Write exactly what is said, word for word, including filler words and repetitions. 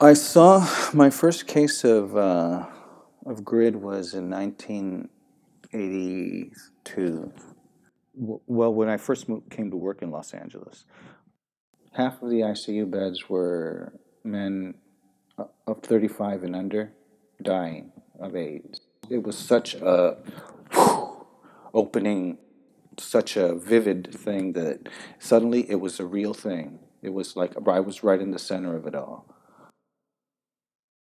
I saw my first case of uh, of GERD was in nineteen eighty-two. Well, when I first moved, came to work in Los Angeles, half of the I C U beds were men uh, of thirty-five and under dying of AIDS. It was such a opening, such a vivid thing that suddenly it was a real thing. It was like I was right in the center of it all.